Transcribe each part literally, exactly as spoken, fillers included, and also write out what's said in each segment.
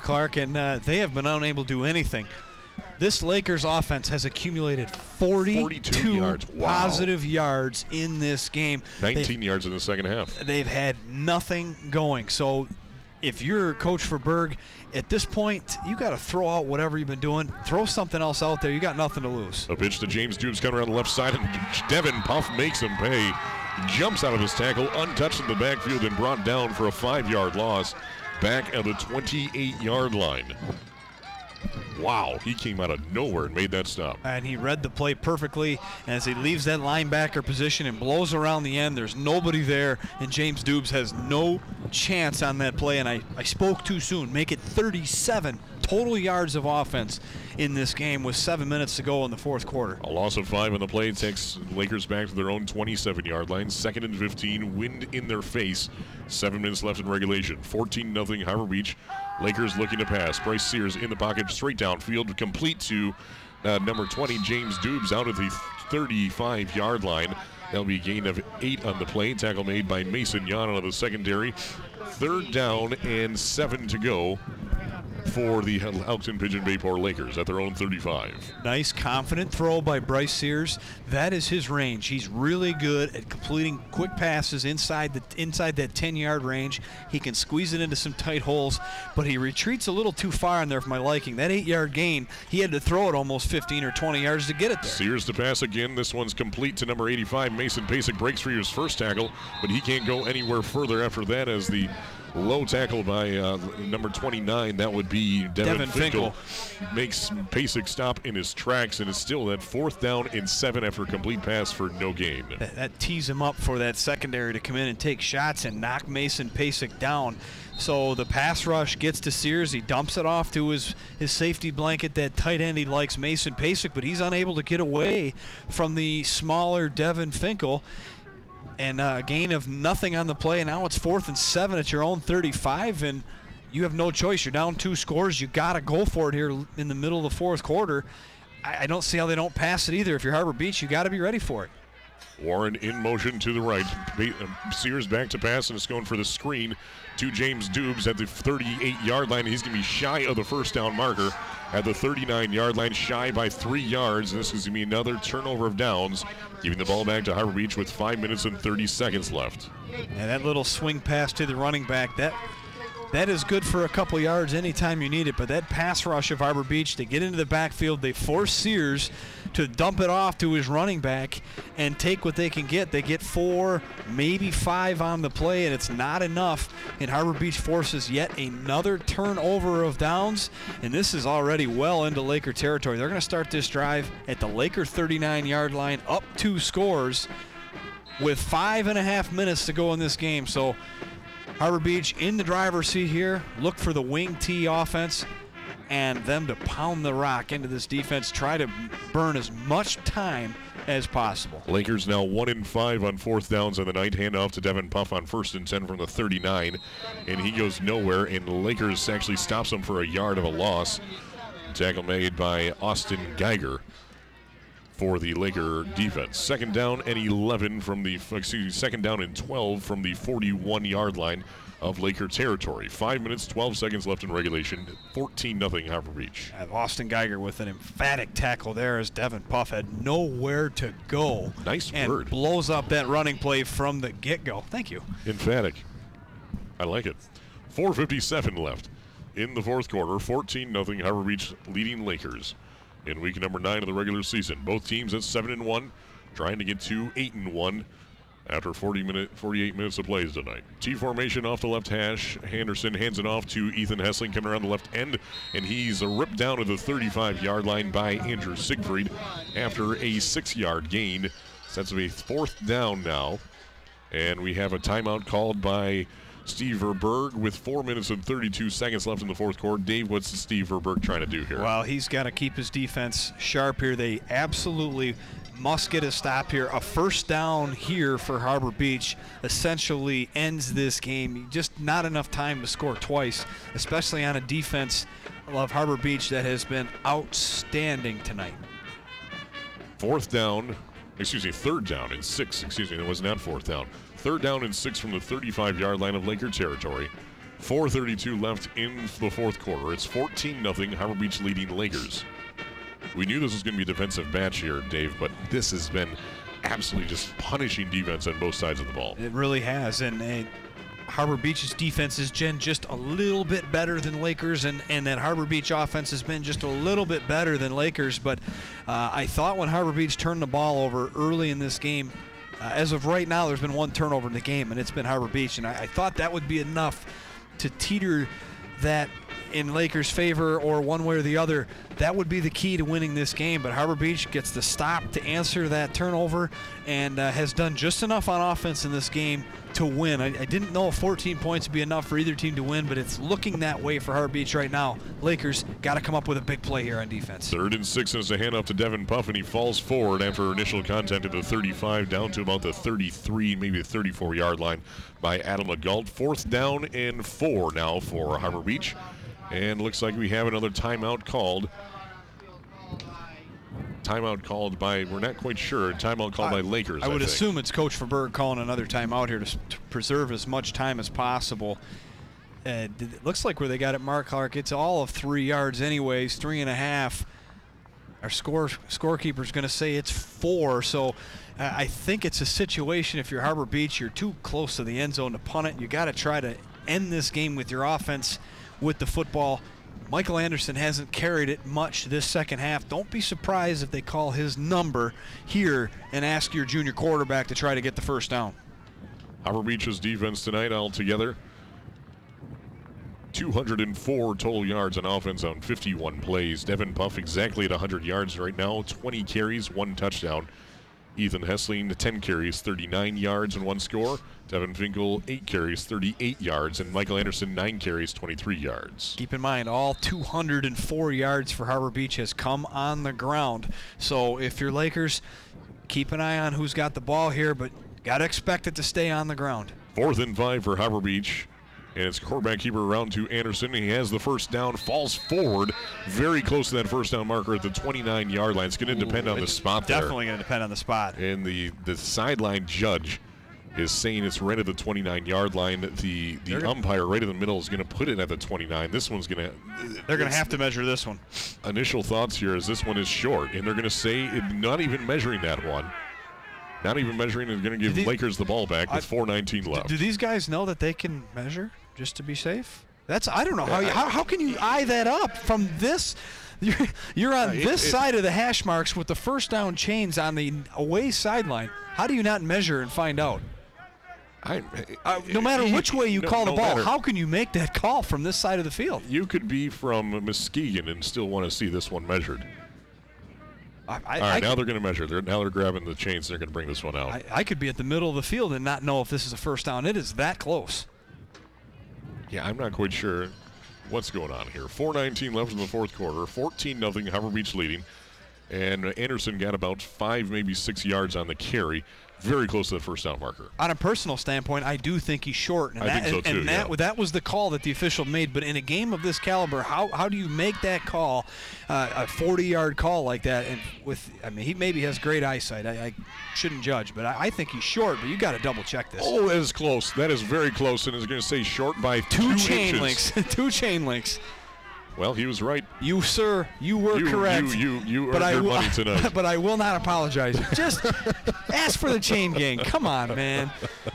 Clark, and uh, they have been unable to do anything. This Lakers offense has accumulated forty-two yards. Wow. positive yards in this game. nineteen they've, yards in the second half. They've had nothing going. So if you're Coach for Berg, at this point, you got to throw out whatever you've been doing. Throw something else out there. You got nothing to lose. A pitch to James Dubes coming around the left side, and Devin Puff makes him pay. Jumps out of his tackle, untouched in the backfield, and brought down for a five-yard loss back at the twenty-eight-yard line. Wow, he came out of nowhere and made that stop. And he read the play perfectly. And as he leaves that linebacker position and blows around the end, there's nobody there, and James Dubes has no chance on that play. And I, I spoke too soon. Make it thirty-seven total yards of offense in this game with seven minutes to go in the fourth quarter. A loss of five on the play takes Lakers back to their own twenty-seven-yard line. Second and fifteen, wind in their face. Seven minutes left in regulation. fourteen nothing Harbor Beach. Lakers looking to pass. Bryce Sears in the pocket, straight downfield, complete to uh, number twenty, James Dubes, out at the thirty-five-yard line. That'll be a gain of eight on the play. Tackle made by Mason Yan out of the secondary. Third down and seven to go for the Elkton Pigeon Bayport Lakers at their own thirty-five. Nice, confident throw by Bryce Sears. That is his range. He's really good at completing quick passes inside the inside that ten-yard range. He can squeeze it into some tight holes, but he retreats a little too far in there for my liking. That eight-yard gain, he had to throw it almost fifteen or twenty yards to get it there. Sears to pass again. This one's complete to number eighty-five. Mason Pasek breaks free his first tackle, but he can't go anywhere further after that as the low tackle by uh, number twenty-nine. That would be Devin, Devin Finkel. Finkel. Makes Pasek stop in his tracks, and it's still that fourth down and seven after a complete pass for no gain. That, that tees him up for that secondary to come in and take shots and knock Mason Pasek down. So the pass rush gets to Sears. He dumps it off to his, his safety blanket, that tight end he likes, Mason Pasek, but he's unable to get away from the smaller Devin Finkel. And a gain of nothing on the play, and now it's fourth and seven at your own thirty-five, and you have no choice. You're down two scores. You got to go for it here in the middle of the fourth quarter. I, I don't see how they don't pass it either. If you're Harbor Beach, you got to be ready for it. Warren in motion to the right. Sears back to pass, and it's going for the screen to James Dubes at the thirty-eight-yard line. He's going to be shy of the first down marker at the thirty-nine-yard line, shy by three yards. This is going to be another turnover of downs, giving the ball back to Harbor Beach with five minutes and thirty seconds left. And that little swing pass to the running back, that that is good for a couple yards anytime you need it, but that pass rush of Harbor Beach, they get into the backfield, they force Sears to dump it off to his running back and take what they can get. They get four, maybe five on the play, and it's not enough. And Harbor Beach forces yet another turnover of downs, and this is already well into Laker territory. They're going to start this drive at the Laker thirty-nine-yard line, up two scores, with five and a half minutes to go in this game. So Harbor Beach in the driver's seat here. Look for the wing T offense and them to pound the rock into this defense, try to burn as much time as possible. Lakers now one and five on fourth downs on the night. Handoff to Devin Puff on first and ten from the thirty-nine, and he goes nowhere, and Lakers actually stops him for a yard of a loss. Tackle made by Austin Geiger for the Laker defense. Second down and eleven from the, excuse me, second down and twelve from the forty-one-yard line of Laker territory. Five minutes, twelve seconds left in regulation. fourteen nothing Harbor Beach. And Austin Geiger with an emphatic tackle there as Devin Puff had nowhere to go. Nice and word. Blows up that running play from the get-go. Thank you. Emphatic. I like it. four fifty-seven left in the fourth quarter. fourteen nothing Harbor Beach leading Lakers in week number nine of the regular season. Both teams at seven and one, trying to get to eight and one. After forty minute, forty-eight minutes of plays tonight. T formation off the left hash. Henderson hands it off to Ethan Hessling coming around the left end, and he's ripped down to the thirty-five-yard line by Andrew Siegfried after a six-yard gain. Sets of a fourth down now, and we have a timeout called by Steve Verberg with four minutes and thirty-two seconds left in the fourth quarter. Dave, what's Steve Verberg trying to do here? Well, he's got to keep his defense sharp here. They absolutely must get a stop here. A first down here for Harbor Beach essentially ends this game. Just not enough time to score twice, especially on a defense of Harbor Beach that has been outstanding tonight. Fourth down, excuse me, third down and six, excuse me, that was not fourth down. Third down and six from the thirty-five-yard line of Laker territory. four thirty-two left in the fourth quarter. It's fourteen nothing, Harbor Beach leading Lakers. We knew this was going to be a defensive match here, Dave, but this has been absolutely just punishing defense on both sides of the ball. It really has, and, and Harbor Beach's defense has been just a little bit better than Lakers, and, and that Harbor Beach offense has been just a little bit better than Lakers. But uh, I thought when Harbor Beach turned the ball over early in this game, uh, as of right now, there's been one turnover in the game, and it's been Harbor Beach, and I, I thought that would be enough to teeter that in Lakers' favor or one way or the other. That would be the key to winning this game, but Harbor Beach gets the stop to answer that turnover and uh, has done just enough on offense in this game to win. I, I didn't know if fourteen points would be enough for either team to win, but it's looking that way for Harbor Beach right now. Lakers got to come up with a big play here on defense. Third and six, and it's a handoff to Devin Puff, and he falls forward after initial contact at the thirty-five, down to about the thirty-three, maybe the thirty-four yard line by Adam Legault. Fourth down and four now for Harbor Beach. And looks like we have another timeout called. Timeout called by, we're not quite sure, timeout called I, by Lakers, I would I think. assume it's Coach Verberg calling another timeout here to, to preserve as much time as possible. Uh, it looks like where they got it, Mark Clark, it's all of three yards anyways, three and a half. Our score scorekeeper's going to say it's four, so uh, I think it's a situation, if you're Harbor Beach, you're too close to the end zone to punt it. You got to try to end this game with your offense with the football. Michael Anderson hasn't carried it much this second half. Don't be surprised if they call his number here and ask your junior quarterback to try to get the first down. Harbor Beach's defense tonight altogether, two hundred four total yards on offense on fifty-one plays. Devin Puff exactly at one hundred yards right now, twenty carries, one touchdown. Ethan Hessling, ten carries, thirty-nine yards and one score. Devin Finkel, eight carries, thirty-eight yards. And Michael Anderson, nine carries, twenty-three yards. Keep in mind, all two hundred four yards for Harbor Beach has come on the ground. So if you're Lakers, keep an eye on who's got the ball here, but got to expect it to stay on the ground. Fourth and five for Harbor Beach. And it's quarterback keeper around to Anderson. He has the first down, falls forward, very close to that first down marker at the twenty-nine yard line. It's going to depend on the spot there. Definitely going to depend on the spot. And the, the sideline judge is saying it's right at the twenty-nine yard line. The the They're umpire right in the middle is going to put it at the twenty-nine. This one's going to... They're going to have to measure this one. Initial thoughts here is this one is short, and they're going to say it, not even measuring that one. Not even measuring, and going to give these, Lakers the ball back with four nineteen left. Do these guys know that they can measure just to be safe? That's I don't know how Yeah, you, how, how can you eye that up from this? You're, you're on Yeah, it- this it- side of the hash marks with the first down chains on the away sideline. How do you not measure and find out? I, Uh, no matter which way you no- call the no ball, matter- how can you make that call from this side of the field? You could be from Muskegon and still want to see this one measured. I, I, All right, I now could, they're going to measure. They're, now they're grabbing the chains. They're going to bring this one out. I, I could be at the middle of the field and not know if this is a first down. It is that close. Yeah, I'm not quite sure what's going on here. four nineteen left in the fourth quarter. fourteen nothing, Harbor Beach leading. And Anderson got about five, maybe six yards on the carry. Very close to the first down marker. On a personal standpoint, I do think he's short, and I that, think so and, too, and that, yeah. that was the call that the official made. But in a game of this caliber, how how do you make that call, uh, a forty-yard call like that? And with, I mean, he maybe has great eyesight. I, I shouldn't judge, but I, I think he's short. But you got to double check this. Oh, that is close. That is very close, and it's going to say short by two, two chain inches. links, two chain links. Well, he was right. You, sir, you were You, correct. you, you, you but earned I your will, money tonight. But I will not apologize. Just ask for the chain gang. Come on, man.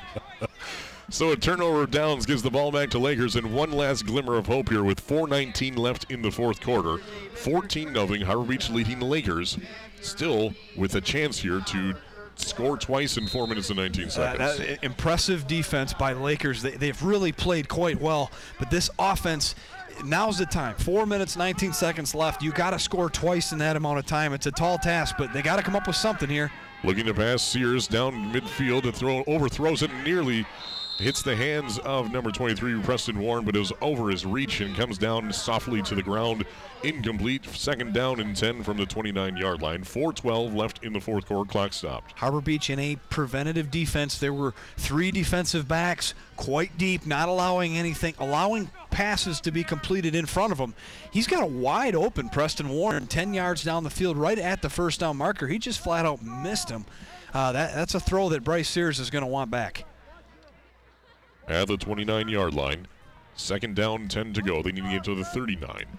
So a turnover of downs gives the ball back to Lakers, and one last glimmer of hope here with four nineteen left in the fourth quarter. fourteen nothing, Harbor Beach leading the Lakers, still with a chance here to score twice in four minutes and nineteen seconds. Uh, that, impressive defense by Lakers. They, they've really played quite well, but this offense, now's the time. Four minutes, nineteen seconds left. You got to score twice in that amount of time. It's a tall task, but they got to come up with something here. Looking to pass Sears down midfield and throw overthrows it and nearly hits the hands of number twenty-three, Preston Warren, but it was over his reach and comes down softly to the ground. Incomplete. Second down and ten from the twenty-nine yard line. four twelve left in the fourth quarter. Clock stopped. Harbor Beach in a preventative defense. There were three defensive backs, quite deep, not allowing anything, allowing passes to be completed in front of him. He's got a wide open Preston Warren, ten yards down the field, right at the first down marker. He just flat out missed him. Uh, that, that's a throw that Bryce Sears is going to want back. At the twenty-nine yard line, Second down, ten to go. They need to get to the thirty-nine.